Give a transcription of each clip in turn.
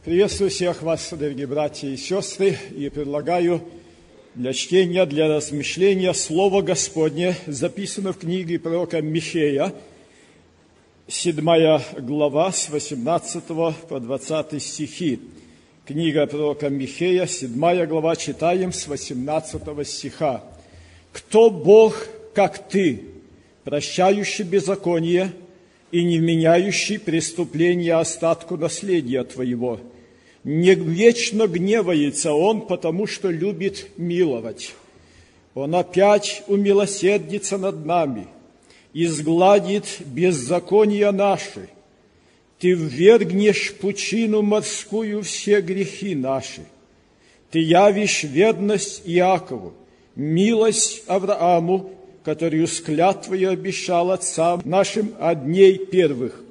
Приветствую всех вас, дорогие братья и сестры, и предлагаю для чтения, для размышления Слово Господне, записано в книге пророка Михея, 7 глава, с 18 по 20 стихи. Книга пророка Михея, 7 глава, читаем с 18 стиха. «Кто Бог, как ты, прощающий беззаконие и не вменяющий преступления остатку наследия твоего? Не вечно гневается Он, потому что любит миловать. Он опять умилосердится над нами и сгладит беззакония наши. Ты ввергнешь в пучину морскую все грехи наши. Ты явишь верность Иакову, милость Аврааму, которую с клятвою обещал отцам нашим от дней первых».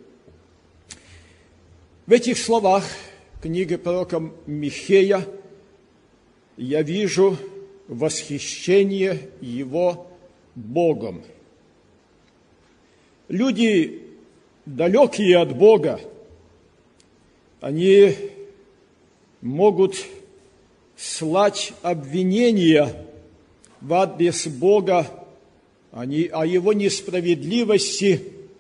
В этих словах книги пророка Михея я вижу восхищение его Богом. Люди, далекие от Бога, они могут слать обвинения в адрес Бога о Его несправедливости,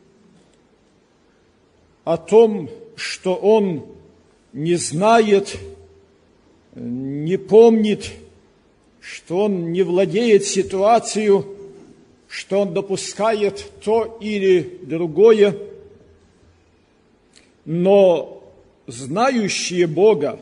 о том, что Он не знает, не помнит, что Он не владеет ситуацией, что Он допускает то или другое. Но знающие Бога,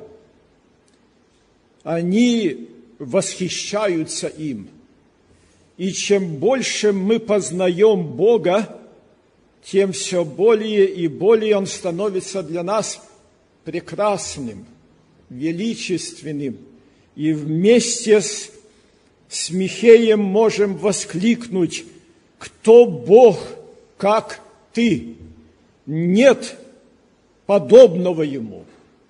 они восхищаются им. И чем больше мы познаем Бога, тем все более и более Он становится для нас прекрасным, величественным. И вместе с Михеем можем воскликнуть: «Кто Бог, как ты? Нет подобного Ему».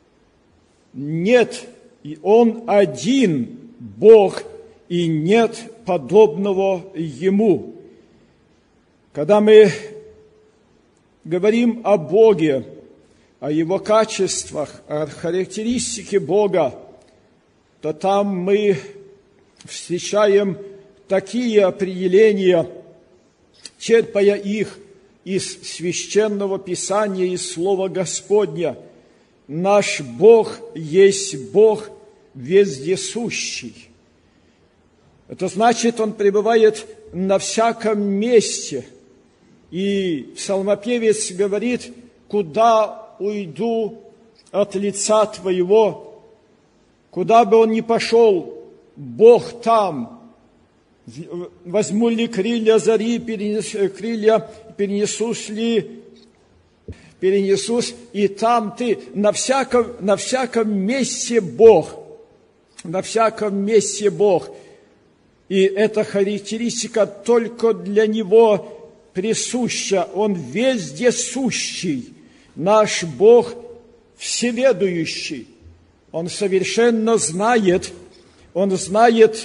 Нет, и Он один Бог, и нет подобного Ему. Когда мы говорим о Боге, о Его качествах, о характеристике Бога, то там мы встречаем такие определения, черпая их из Священного Писания, из Слова Господня. Наш Бог есть Бог вездесущий. Это значит, Он пребывает на всяком месте. И псалмопевец говорит: «Куда уйду от лица Твоего?» Куда бы он ни пошел, Бог там. Возьму ли крылья зари, перенесусь, и там Ты. На всяком месте Бог. На всяком месте Бог. И эта характеристика только для Него присуща. Он вездесущий. Наш Бог всеведущий. Он совершенно знает, Он знает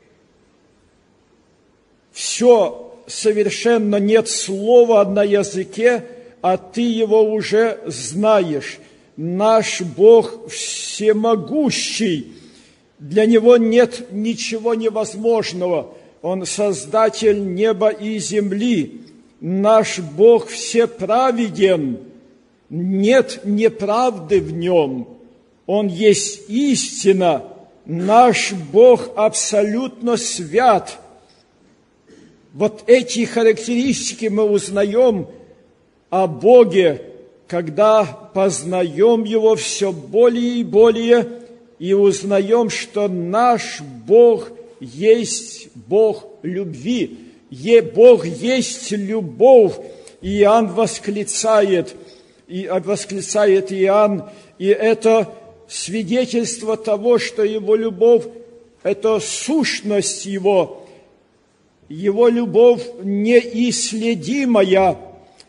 все совершенно. Нет слова на языке, а ты его уже знаешь. Наш Бог всемогущий. Для Него нет ничего невозможного. Он создатель неба и земли. Наш Бог всеправеден. Нет неправды в Нем. Он есть истина. Наш Бог абсолютно свят. Вот эти характеристики мы узнаем о Боге, когда познаем Его все более и более, и узнаем, что наш Бог есть Бог любви. Бог есть любовь. Иоанн восклицает Иоанн, и это свидетельство того, что Его любовь – это сущность Его. Его любовь неисследимая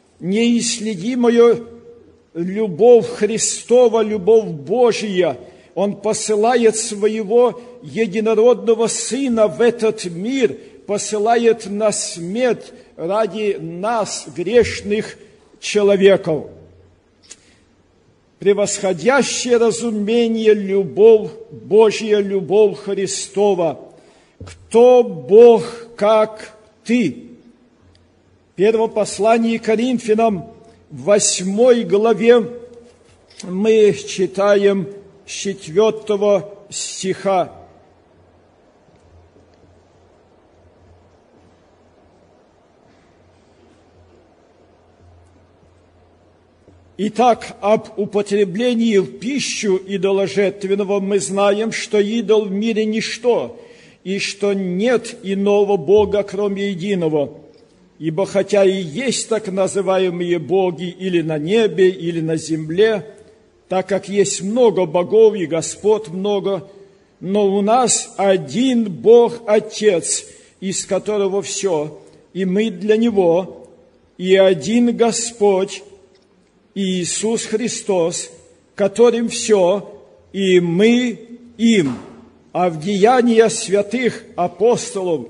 любовь Христова, любовь Божия. Он посылает Своего единородного Сына в этот мир, посылает на смерть ради нас, грешных человеков. превосходящее разумение любовь Божья, любовь Христова. Кто Бог, как Ты? Первое послание Коринфянам, 8 главе, мы читаем с 4 стиха. Итак, об употреблении в пищу идоложертвенного мы знаем, что идол в мире ничто, и что нет иного Бога, кроме единого. Ибо хотя и есть так называемые боги или на небе, или на земле, так как есть много богов и господ много, но у нас один Бог Отец, из которого все, и мы для Него, и один Господь, Иисус Христос, которым все, и мы им. А в деяниях святых апостолов,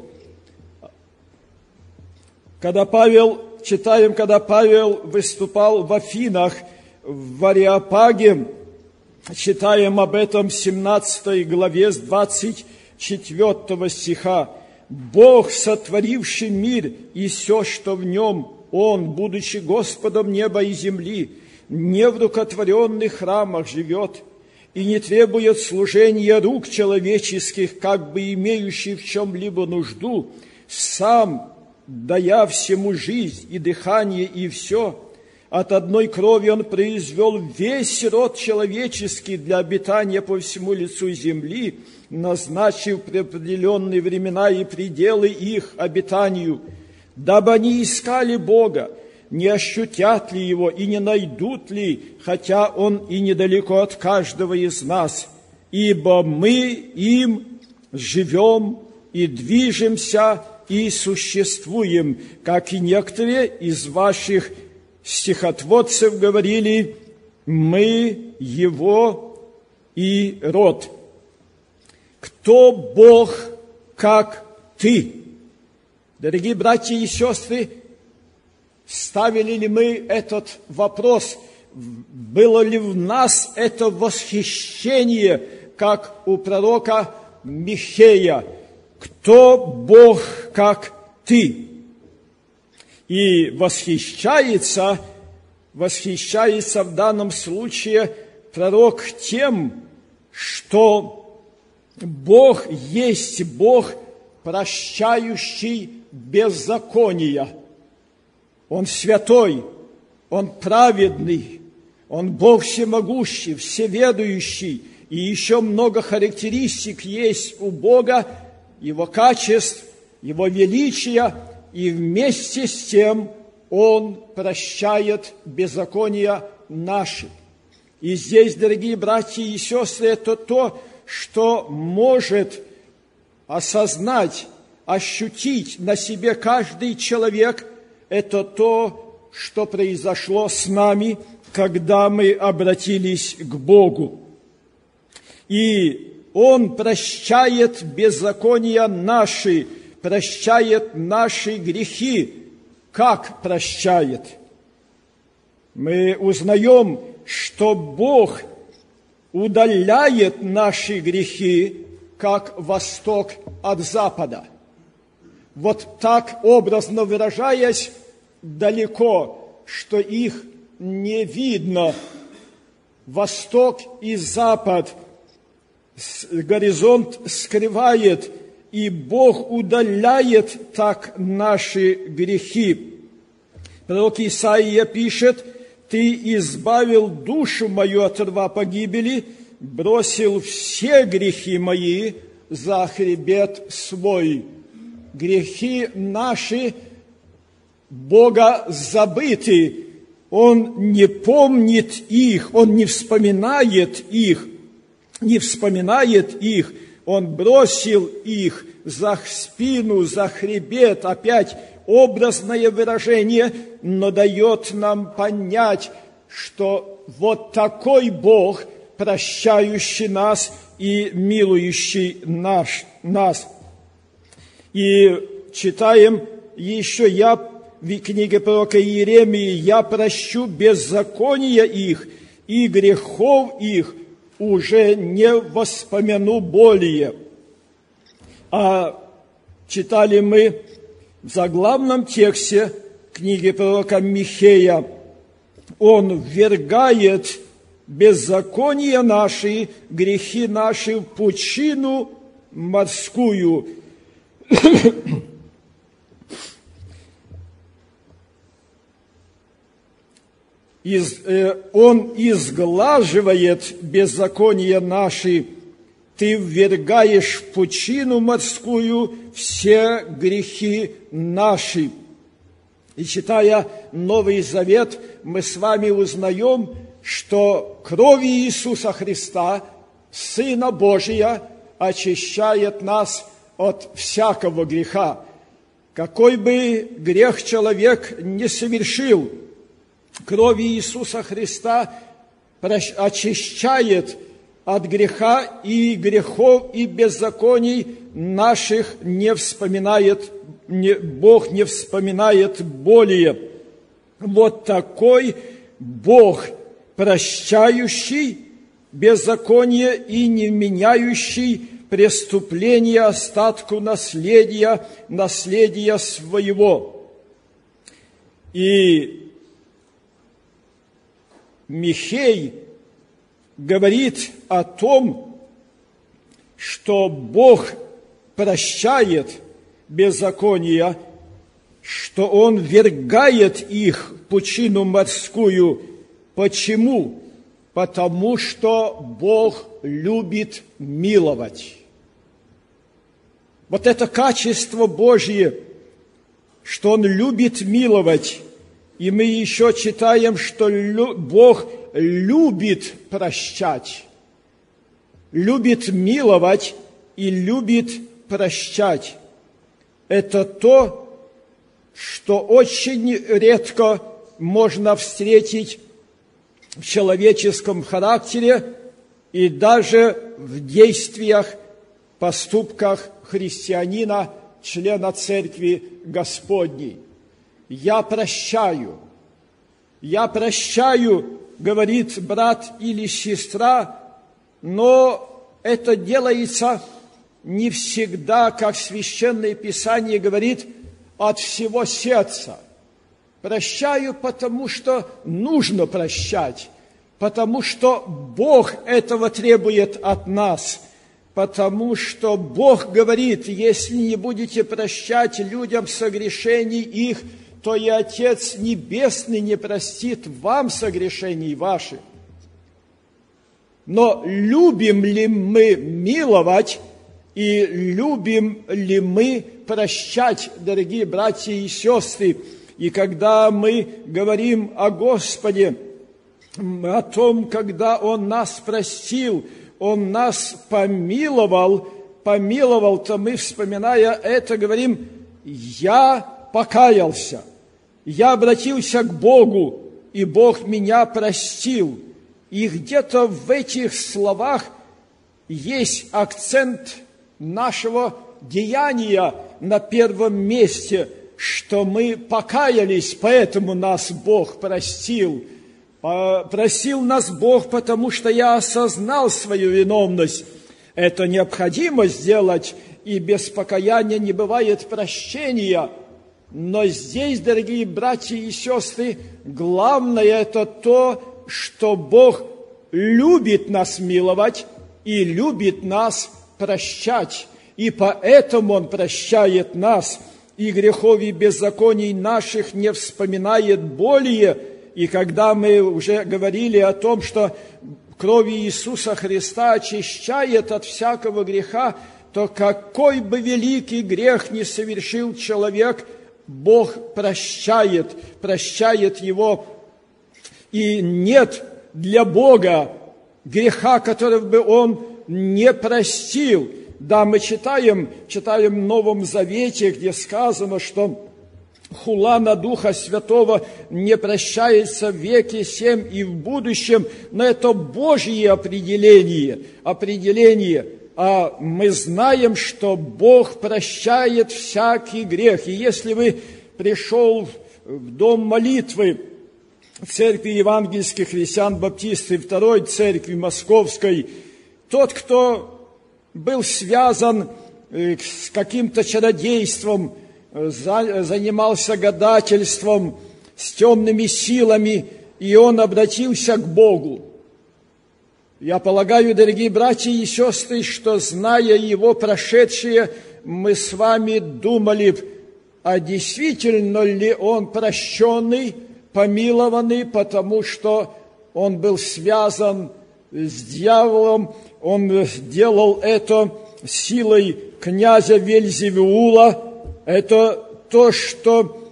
когда Павел выступал в Афинах, в Ареопаге, читаем об этом в 17 главе с 24 стиха. «Бог, сотворивший мир и все, что в нем, Он, будучи Господом неба и земли, не в рукотворенных храмах живет и не требует служения рук человеческих, как бы имеющих в чем-либо нужду, сам, дая всему жизнь и дыхание и все, от одной крови Он произвел весь род человеческий для обитания по всему лицу земли, назначив определенные времена и пределы их обитанию, дабы они искали Бога, не ощутят ли Его и не найдут ли, хотя Он и недалеко от каждого из нас, ибо мы им живем и движемся и существуем, как и некоторые из ваших стихотворцев говорили, мы Его и род. Кто Бог, как Ты? Дорогие братья и сестры, ставили ли мы этот вопрос? Было ли в нас это восхищение, как у пророка Михея? Кто Бог, как Ты? И восхищается в данном случае пророк тем, что Бог есть Бог, прощающий беззакония. Он святой, Он праведный, Он Бог всемогущий, всеведущий, и еще много характеристик есть у Бога, Его качеств, Его величия, и вместе с тем Он прощает беззакония наши. И здесь, дорогие братья и сестры, это то, что может осознать, ощутить на себе каждый человек, это то, что произошло с нами, когда мы обратились к Богу. И Он прощает беззакония наши, прощает наши грехи. Как прощает? Мы узнаем, что Бог удаляет наши грехи, как восток от запада. Вот так, образно выражаясь, далеко, что их не видно. Восток и запад горизонт скрывает, и Бог удаляет так наши грехи. Пророк Исаия пишет: «Ты избавил душу мою от рва погибели, бросил все грехи мои за хребет свой». Грехи наши Бога забыты, Он не помнит их, Он не вспоминает их, Он бросил их за спину, за хребет, опять образное выражение, но дает нам понять, что вот такой Бог, прощающий нас и милующий нас. И читаем еще в книге пророка Иеремии: «Я прощу беззакония их и грехов их уже не воспомяну более». А читали мы в заглавном тексте книги пророка Михея: «Он ввергает беззакония наши, грехи наши в пучину морскую». Он изглаживает беззакония наши, ты ввергаешь в пучину морскую все грехи наши. И читая Новый Завет, мы с вами узнаем, что кровь Иисуса Христа, Сына Божия, очищает нас от всякого греха. Какой бы грех человек не совершил, кровь Иисуса Христа очищает от греха, и грехов и беззаконий наших не вспоминает, Бог не вспоминает более. Вот такой Бог, прощающий беззаконие и не меняющий преступления остатку наследия своего. И Михей говорит о том, что Бог прощает беззакония, что Он ввергает их в пучину морскую. Почему? Потому что Бог любит миловать. Вот это качество Божье, что Он любит миловать. И мы еще читаем, что Бог любит прощать, любит миловать и любит прощать. Это то, что очень редко можно встретить в человеческом характере и даже в действиях, поступках христианина, члена Церкви Господней. Я прощаю, говорит брат или сестра, но это делается не всегда, как Священное Писание говорит, от всего сердца. Прощаю, потому что нужно прощать, потому что Бог этого требует от нас, потому что Бог говорит: если не будете прощать людям согрешений их, то и Отец Небесный не простит вам согрешений ваших. Но любим ли мы миловать и любим ли мы прощать, дорогие братья и сестры? И когда мы говорим о Господе, о том, когда Он нас простил, Он нас помиловал, то мы, вспоминая это, говорим: я покаялся. Я обратился к Богу, и Бог меня простил. И где-то в этих словах есть акцент нашего деяния на первом месте, что мы покаялись, поэтому нас Бог простил. Простил нас Бог, потому что я осознал свою виновность. Это необходимо сделать, и без покаяния не бывает прощения. Но здесь, дорогие братья и сестры, главное это то, что Бог любит нас миловать и любит нас прощать. И поэтому Он прощает нас, и грехов и беззаконий наших не вспоминает более. И когда мы уже говорили о том, что кровь Иисуса Христа очищает от всякого греха, то какой бы великий грех ни совершил человек, Бог прощает его. И нет для Бога греха, которого бы Он не простил. Да, мы читаем в Новом Завете, где сказано, что хула на Духа Святого не прощается в веке сем и в будущем, но это Божье определение. А мы знаем, что Бог прощает всякий грех. И если вы пришел в дом молитвы, церкви евангельских христиан-баптисты, Второй церкви Московской, тот, кто был связан с каким-то чародейством, занимался гадательством, с темными силами, и он обратился к Богу. Я полагаю, дорогие братья и сестры, что, зная его прошедшее, мы с вами думали, а действительно ли он прощенный, помилованный, потому что он был связан с дьяволом, он делал это силой князя Вельзевула. Это то, что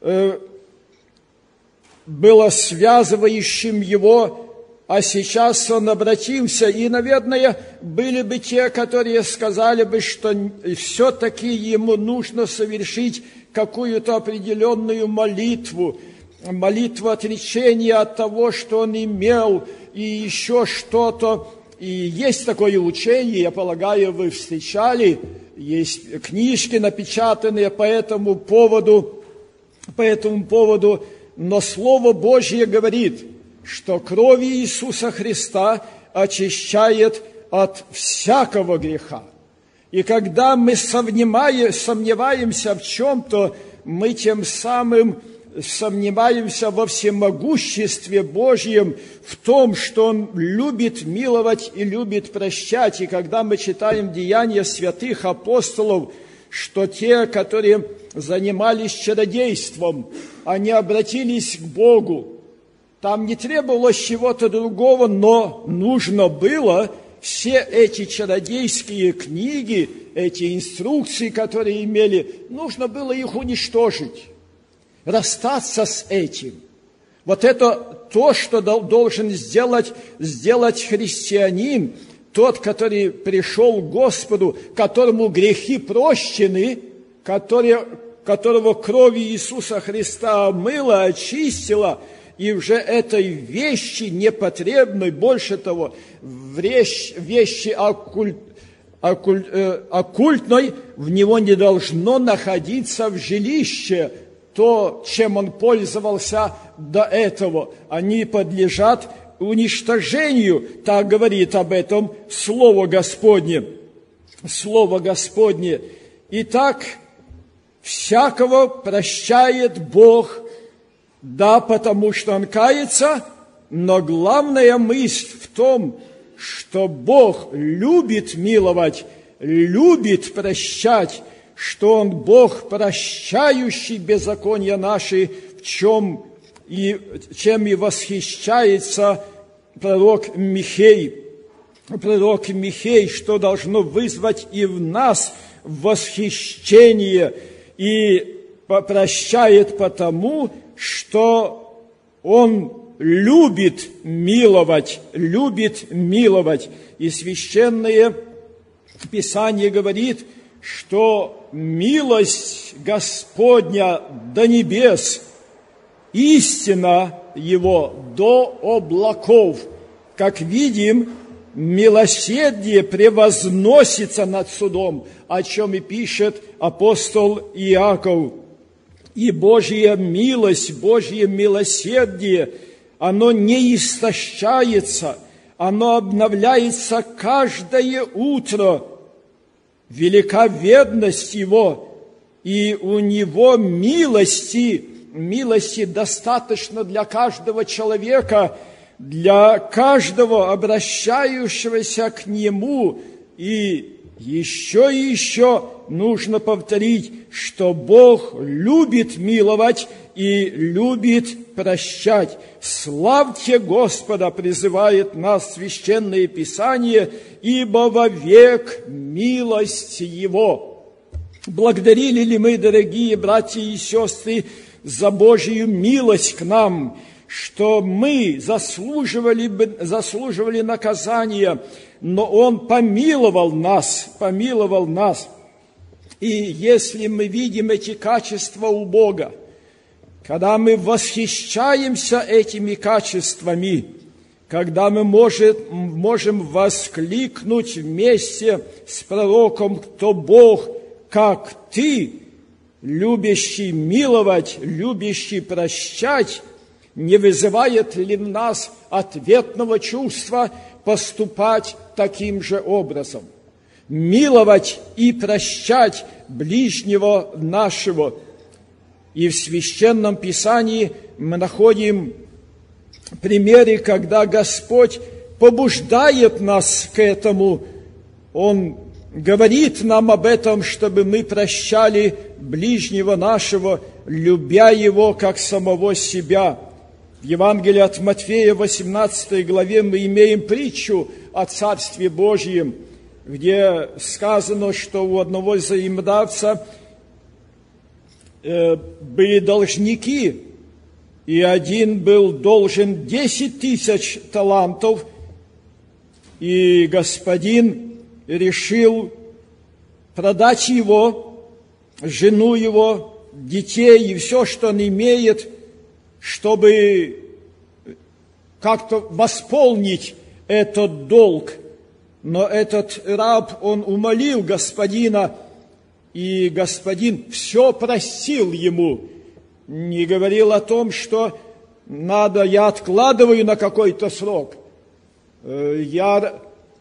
было связывающим его, а сейчас он обратился. И, наверное, были бы те, которые сказали бы, что все-таки ему нужно совершить какую-то определенную молитву отречения от того, что он имел, и еще что-то. И есть такое учение, я полагаю, вы встречали, есть книжки, напечатанные по этому поводу, но Слово Божье говорит, что кровь Иисуса Христа очищает от всякого греха. И когда мы сомневаемся в чем-то, мы тем самым сомневаемся во всемогуществе Божьем, в том, что Он любит миловать и любит прощать. И когда мы читаем деяния святых апостолов, что те, которые занимались чародейством, они обратились к Богу. Там не требовалось чего-то другого, но нужно было все эти чародейские книги, эти инструкции, которые имели, нужно было их уничтожить, расстаться с этим. Вот это то, что должен сделать христианин, тот, который пришел к Господу, которому грехи прощены, которого кровь Иисуса Христа омыла, очистила, и уже этой вещи непотребной, больше того, вещи оккультной, в него не должно находиться в жилище то, чем он пользовался до этого. Они подлежат уничтожению, так говорит об этом Слово Господне. Слово Господне. Итак, всякого прощает Бог, да, потому что он кается, но главная мысль в том, что Бог любит миловать, любит прощать, что Он Бог, прощающий беззакония наши, чем и восхищается пророк Михей. Пророк Михей, что должно вызвать и в нас восхищение, и прощает потому, что Он любит миловать. И Священное Писание говорит, что милость Господня до небес, истина Его до облаков. Как видим, милосердие превозносится над судом, о чем и пишет апостол Иаков. И Божья милость, Божье милосердие, оно не истощается, оно обновляется каждое утро. Велика верность Его, и у Него милости достаточно для каждого человека, для каждого обращающегося к Нему. И еще нужно повторить, что Бог любит миловать и любит прощать. Славьте Господа, призывает нас Священное Писание, ибо вовек милость Его. Благодарили ли мы, дорогие братья и сестры, за Божью милость к нам, что мы заслуживали наказания, но Он помиловал нас. И если мы видим эти качества у Бога, когда мы восхищаемся этими качествами, когда мы можем воскликнуть вместе с пророком, кто Бог, как Ты, любящий миловать, любящий прощать, не вызывает ли в нас ответного чувства поступать таким же образом? Миловать и прощать ближнего нашего. И в Священном Писании мы находим примеры, когда Господь побуждает нас к этому. Он говорит нам об этом, чтобы мы прощали ближнего нашего, любя его как самого себя. В Евангелии от Матфея, 18 главе, мы имеем притчу о Царстве Божьем, где сказано, что у одного взаимодавца были должники, и один был должен 10 тысяч талантов, и господин решил продать его, жену его, детей и все, что он имеет, чтобы как-то восполнить этот долг. Но этот раб, он умолил господина, и господин все простил ему. Не говорил о том, что я откладываю на какой-то срок. Я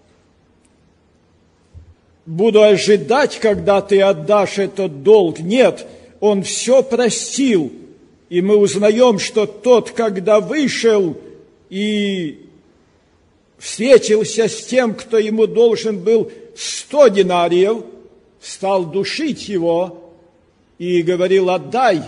буду ожидать, когда ты отдашь этот долг. Нет, он все простил. И мы узнаем, что тот, когда вышел и встретился с тем, кто ему должен был 100 динариев, стал душить его и говорил: отдай.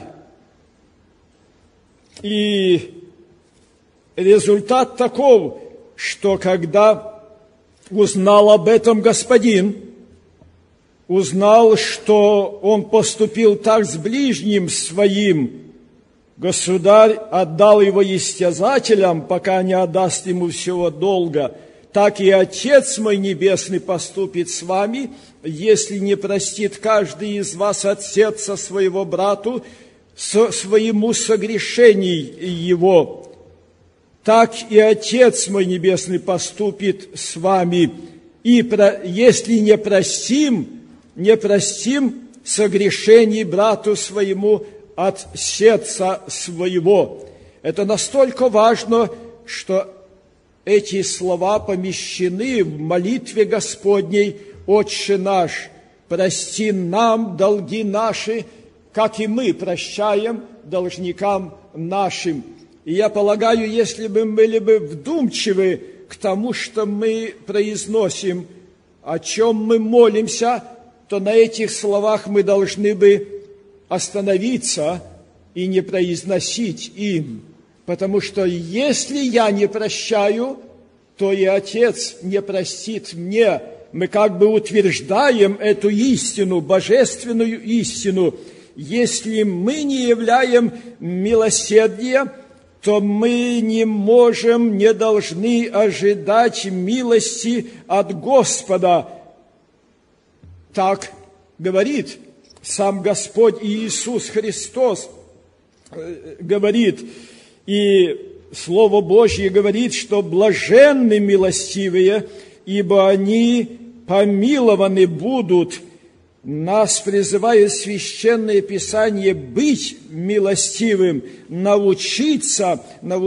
И результат таков, что когда узнал об этом господин, узнал, что он поступил так с ближним своим, государь отдал его истязателям, пока не отдаст ему всего долга. Так и Отец мой Небесный поступит с вами, если не простит каждый из вас от сердца своего брату своему согрешений его. Так и Отец мой Небесный поступит с вами. И если не простим согрешений брату своему от сердца своего. Это настолько важно, что эти слова помещены в молитве Господней: «Отче наш, прости нам долги наши, как и мы прощаем должникам нашим». И я полагаю, если бы мы были бы вдумчивы к тому, что мы произносим, о чем мы молимся, то на этих словах мы должны бы остановиться и не произносить им. Потому что если я не прощаю, то и Отец не простит мне. Мы как бы утверждаем эту истину, божественную истину. Если мы не являем милосердия, то мы не можем, не должны ожидать милости от Господа. Так говорит сам Господь Иисус Христос, говорит, и Слово Божье говорит, что блаженны милостивые, ибо они помилованы будут. Нас призывает Священное Писание быть милостивым, научиться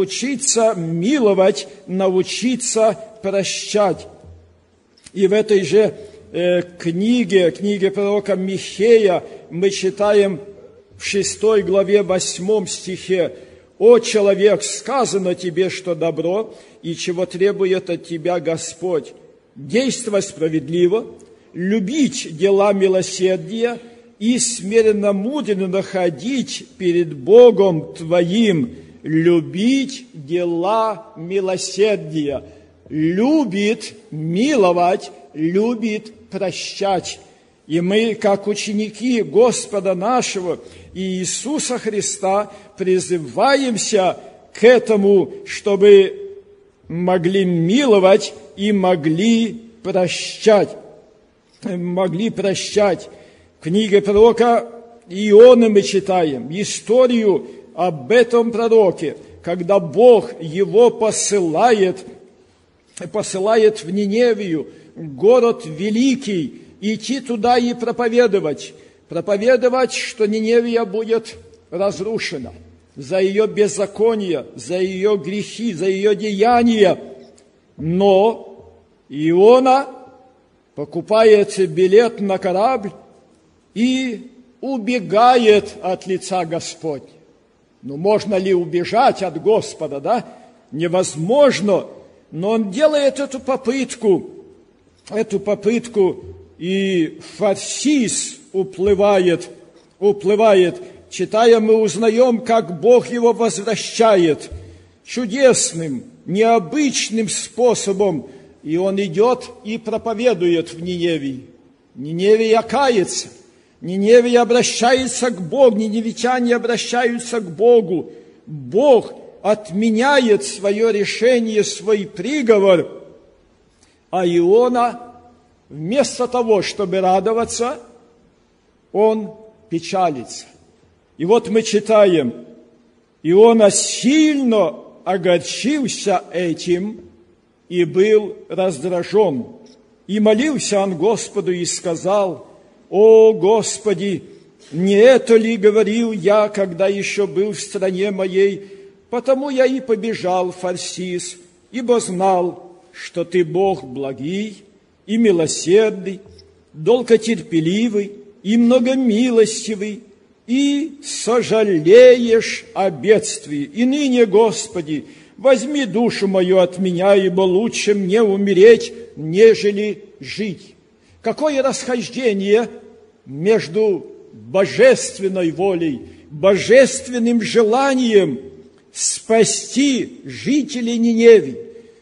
миловать, научиться прощать. И в этой же книге пророка Михея мы читаем в 6 главе 8 стихе: «О человек, сказано тебе, что добро, и чего требует от тебя Господь: действовать справедливо, любить дела милосердия и смиренно-мудренно ходить перед Богом твоим». Любить дела милосердия. Любит миловать, любит прощать. И мы, как ученики Господа нашего Иисуса Христа, призываемся к этому, чтобы могли миловать и могли прощать. В книге пророка Ионы мы читаем историю об этом пророке, когда Бог его посылает в Ниневию, город великий, идти туда и проповедовать, что Ниневия будет разрушена. за ее беззаконие, за ее грехи, за ее деяния. Но Иона покупает билет на корабль и убегает от лица Господня. Ну, можно ли убежать от Господа, да? Невозможно. Но он делает эту попытку, и Фарсис уплывает. Читая, мы узнаем, как Бог его возвращает чудесным, необычным способом. И он идет и проповедует в Ниневии. Ниневия кается. Ниневия обращается к Богу, ниневитяне обращаются к Богу. Бог отменяет свое решение, свой приговор, а Иона, вместо того, чтобы радоваться, он печалится. И вот мы читаем, Иона сильно огорчился этим и был раздражен. И молился он Господу и сказал: «О, Господи, не это ли говорил я, когда еще был в стране моей? Потому я и побежал в Фарсис, ибо знал, что Ты Бог благий и милосердный, долготерпеливый и многомилостивый, и сожалеешь о бедствии. И ныне, Господи, возьми душу мою от меня, ибо лучше мне умереть, нежели жить». Какое расхождение между божественной волей, божественным желанием спасти жителей Ниневии,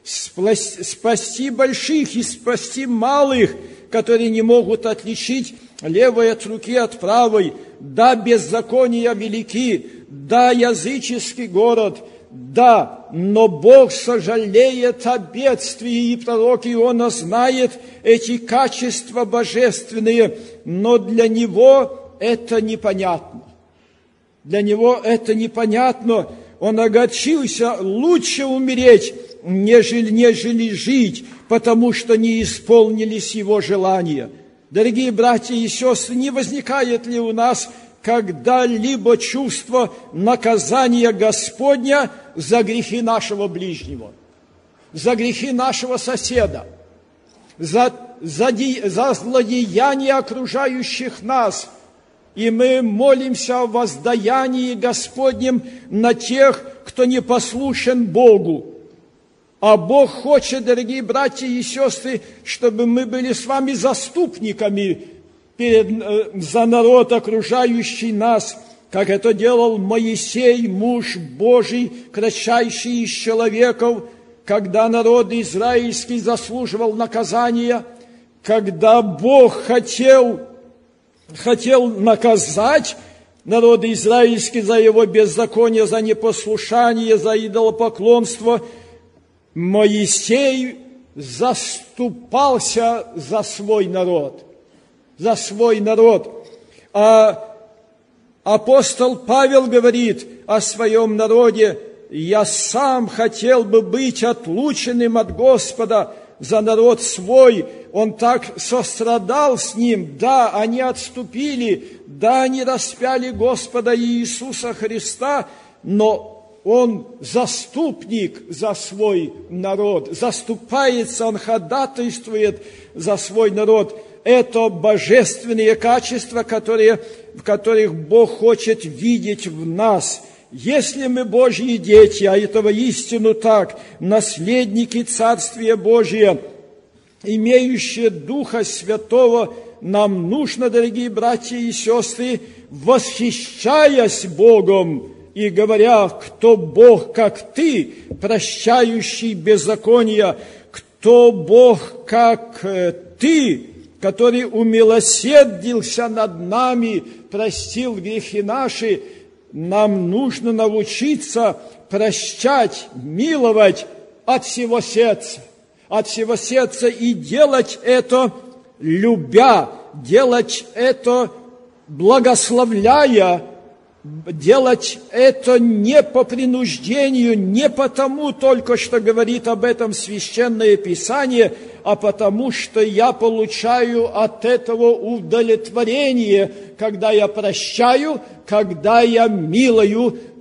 спасти больших и спасти малых, которые не могут отличить левое от руки от правой. Да, беззакония велики, да, языческий город, да, но Бог сожалеет о бедствии, и пророк Иона знает эти качества божественные, но для него это непонятно. Для него это непонятно. Он огорчился: лучше умереть, нежели жить, потому что не исполнились его желания. Дорогие братья и сестры, не возникает ли у нас когда-либо чувство наказания Господня за грехи нашего ближнего, за грехи нашего соседа, за злодеяния окружающих нас? И мы молимся о воздаянии Господнем на тех, кто не послушен Богу. А Бог хочет, дорогие братья и сестры, чтобы мы были с вами заступниками за народ, окружающий нас, как это делал Моисей, муж Божий, кратчайший из человеков, когда народ израильский заслуживал наказания, когда Бог хотел наказать народ израильский за его беззаконие, за непослушание, за идолопоклонство, Моисей заступался за свой народ. А апостол Павел говорит о своем народе: «Я сам хотел бы быть отлученным от Господа за народ свой». Он так сострадал с ним. Да, они отступили, да, они распяли Господа Иисуса Христа, но он заступник за свой народ, заступается, он ходатайствует за свой народ. Это божественные качества, в которых Бог хочет видеть в нас. Если мы Божьи дети, а это воистину так, наследники Царствия Божия, имеющие Духа Святого, нам нужно, дорогие братья и сестры, восхищаясь Богом и говоря: кто Бог, как Ты, прощающий беззакония, кто Бог, как Ты, который умилосердился над нами, простил грехи наши. Нам нужно научиться прощать, миловать от всего сердца и делать это любя, делать это благословляя, делать это не по принуждению, не потому только, что говорит об этом Священное Писание, а потому что я получаю от этого удовлетворение, когда я прощаю, когда я милую,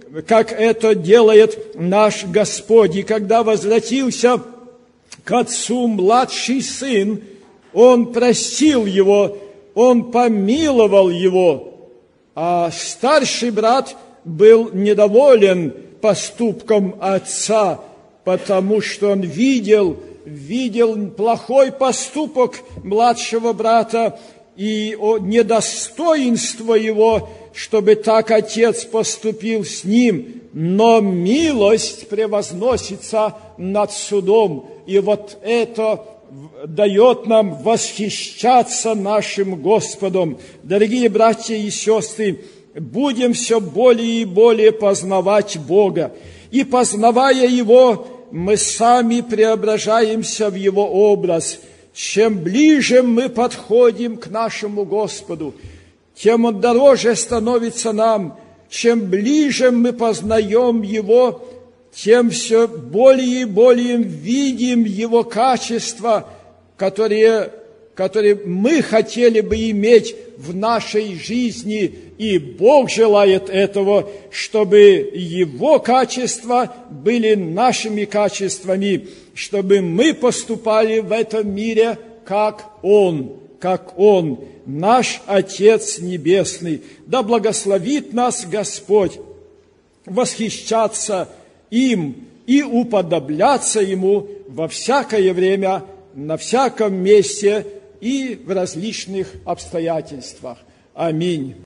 как это делает наш Господь. И когда возвратился к отцу младший сын, он простил его, он помиловал его, а старший брат был недоволен поступком отца, потому что он видел плохой поступок младшего брата и недостоинство его, чтобы так отец поступил с ним. Но милость превозносится над судом. И вот это дает нам восхищаться нашим Господом. Дорогие братья и сестры, будем все более и более познавать Бога. И познавая Его, мы сами преображаемся в Его образ. Чем ближе мы подходим к нашему Господу, тем Он дороже становится нам. Чем ближе мы познаем Его, тем все более и более видим Его качества, которые мы хотели бы иметь в нашей жизни. И Бог желает этого, чтобы Его качества были нашими качествами, чтобы мы поступали в этом мире, как Он, наш Отец Небесный. Да благословит нас Господь восхищаться им и уподобляться Ему во всякое время, на всяком месте и в различных обстоятельствах. Аминь.